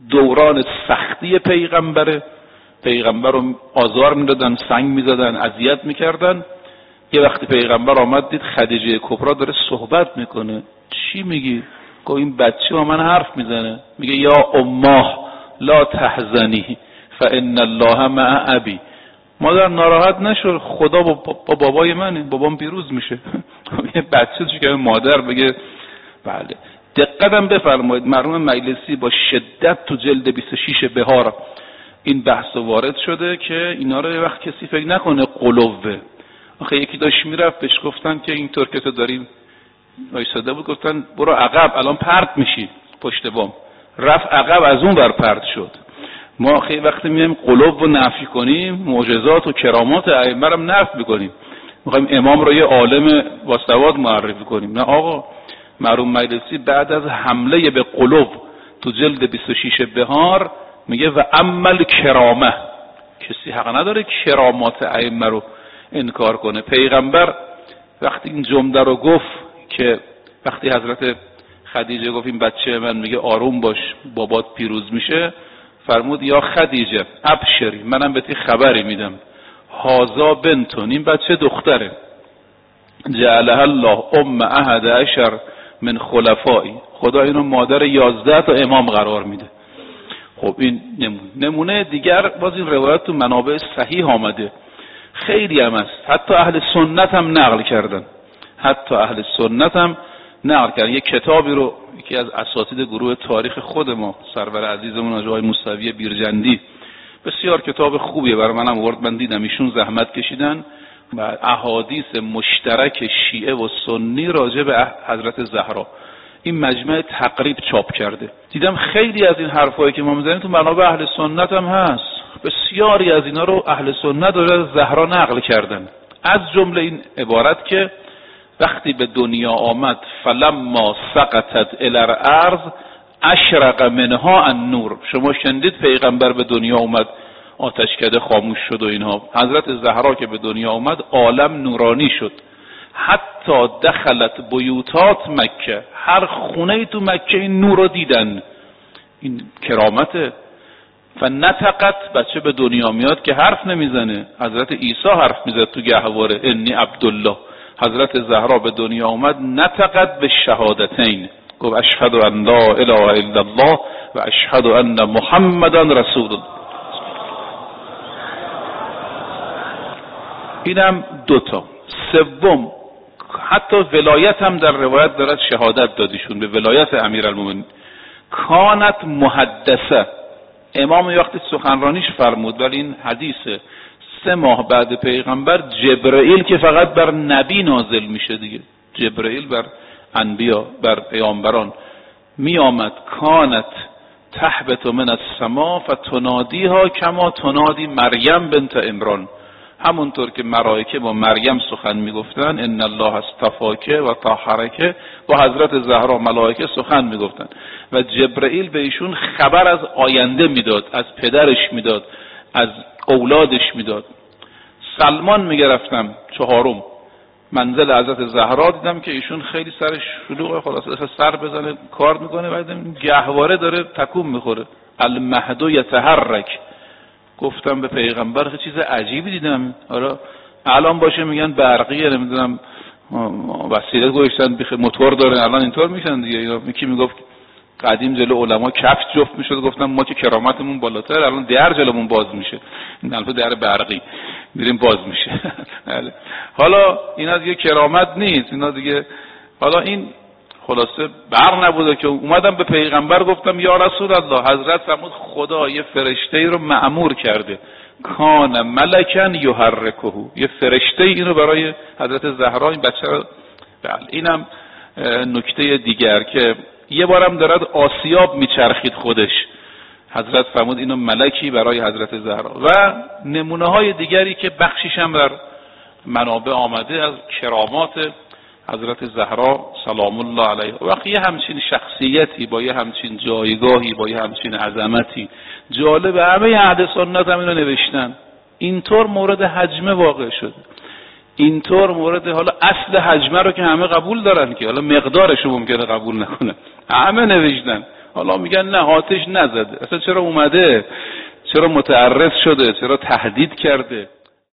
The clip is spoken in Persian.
دوران سختی پیغمبر رو آزار میدادن، سنگ میزدن، اذیت میکردن. یه وقتی پیغمبر آمد دید خدیجه کبرا داره صحبت میکنه. چی میگی؟ گفت این بچه با من حرف میزنه، میگه یا اماه لا تحزنی فان الله مع ابی. مادر ناراحت نشو، خدا با بابای منه، بابام پیروز میشه. یه بچه چی که مادر بگه؟ بله. دقیقاً بفرمایید مرحوم مجلسی با شدت تو جلد 26 بهار این بحث وارد شده که اینا رو یه وقت کسی فکر نکنه قلوه. آخه یکی داشت میرفت بهش گفتن که اینطور که تو داری وایساده بود، گفتن برو عقب الان پرت میشی پشت بام. رفت عقب، از اون ور پرت شد. ما خیلی وقتی میایم قلوب رو نفی کنیم، معجزات و کرامات ائمه رو نفی میکنیم، میخوایم امام رو یه عالم باسواد معرفی کنیم. نه آقا، مرحوم مجلسی بعد از حمله به قلوب تو جلد 26 بهار میگه و عمل کرامه، کسی حق نداره کرامات ائمه رو انکار کنه. پیغمبر وقتی این جمله رو گفت که وقتی حضرت خدیجه گفت این بچه من، میگه آروم باش بابات پیروز میشه، فرمود یا خدیجه ابشری، منم بهت خبری میدم، هازا بنتون، این بچه دختره، جعلها الله ام 11 من خلفایی، خدا اینو مادر 11 تا امام قرار میده. خب این نمونه دیگر. باز این روایت تو منابع صحیح آمده، خیلی هم است، حتی اهل سنت هم نقل کردن، یک کتابی رو یکی از اساتید گروه تاریخ خود ما سرور عزیزمون آقای موسوی بیرجندی، بسیار کتاب خوبیه، برای منم آورد، من دیدم ایشون زحمت کشیدن و احادیث مشترک شیعه و سنی راجع به حضرت زهرا این مجمع تقریب چاپ کرده. دیدم خیلی از این حرفایی که ما میزنیم تو منابع اهل سنت هم هست، بسیاری از اینا رو اهل سنت از زهرا نقل کردن، از جمله این عبارت که وقتی به دنیا آمد فلما سقطت الی الارض اشرق منها النور. شما شنیدید پیغمبر به دنیا اومد آتشکده خاموش شد و اینها. حضرت زهرا که به دنیا اومد عالم نورانی شد، حتی دخلت بیوتات مکه، هر خونه تو مکه این نور رو دیدن. این کرامته. فنطقت، بچه به دنیا میاد که حرف نمیزنه، حضرت عیسی حرف میزد تو گهواره انی عبدالله. حضرت زهرا به دنیا اومد نطقت به شهادتین، گفت اشهد ان لا اله الا الله و اشهد ان محمدا رسول الله. اینم دوتا. سوم، حتی ولایت هم در روایت دارد شهادت دادیشون به ولایت امیرالمومنین. کانت محدثه، امام وقتی سخنرانیش فرمود، ولی این حدیثه 3 ماه بعد پیغمبر جبرئیل که فقط بر نبی نازل میشه دیگه، جبرئیل بر انبیا بر پیامبران می آمد، کانت تهبط من السما فتنادیها کما تنادی مریم بنت عمران، همونطور که ملائکه با مریم سخن میگفتن ان الله اصطفاک و طهرک، با حضرت زهرا ملائکه سخن میگفتن و جبرئیل به ایشون خبر از آینده میداد، از پدرش میداد، از اولادش میداد. سلمان میگه رفتم 4م منزل حضرت زهرا، دیدم که ایشون خیلی سرش شلوغه، خلاصه سر بزنه کار میکنه، بعد گهواره داره تکون میخوره، المهد یتحرک. گفتم به پیغمبر خیلی چیز عجیبی دیدم. آره الان باشه میگن برقیه، نمیدونم وسیله گذاشتن موتور داره، الان اینطور میشن دیگه. یکی میگفت قدیم جلو علما کفش جفت میشد، گفتم ما که کرامتمون بالاتر، الان در جلومون باز میشه، این البته در برقی میریم باز میشه. حالا اینا دیگه کرامت نیست، اینا دیگه. حالا این خلاصه بر نبوده که اومدم به پیغمبر گفتم یا رسول الله، حضرت فرمود خدا یه فرشته رو مأمور کرده، کان ملکن یحرکه، یه فرشته اینو برای حضرت زهرا این بچه رو. بله اینم نکته دیگر که یه بارم دارد آسیاب میچرخید خودش، حضرت فرمود اینو ملکی برای حضرت زهرا. و نمونه های دیگری که بخشیش هم در منابع آمده از کرامات حضرت زهرا سلام الله علیها. وقتی یه همچین شخصیتی با یه همچین جایگاهی با یه همچین عظمتی، جالب همه اهل سنت هم اینو نوشتن، اینطور مورد حجمه واقع شده، اینطور مورد، حالا اصل حجمه رو که همه قبول دارن، که حالا مقدارش رو ممکنه قبول نکنه، همه نوشتن حالا میگن نه آتش نزده، اصلا چرا اومده، چرا متعرض شده، چرا تهدید کرده.